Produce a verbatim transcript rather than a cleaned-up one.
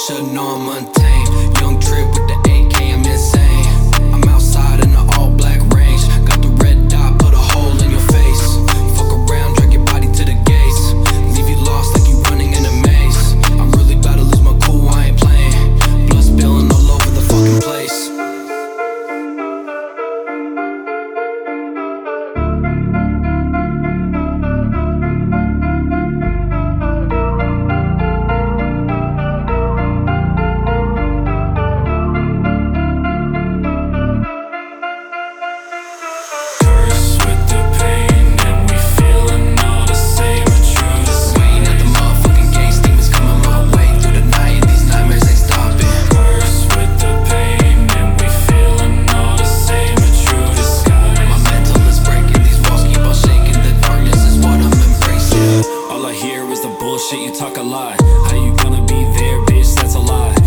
should know I'm untamed. Young Trip with the A K, I'm insane. I'm outside in the all black range. Got the red dot, put a hole in your face. Fuck around, drag your body to the gates. Leave you lost like you running in a maze. I'm really about to lose my cool, I ain't playing. Blood spilling all over the fucking place. Bullshit, you talk a lot. How you gonna be there, bitch? That's a lie.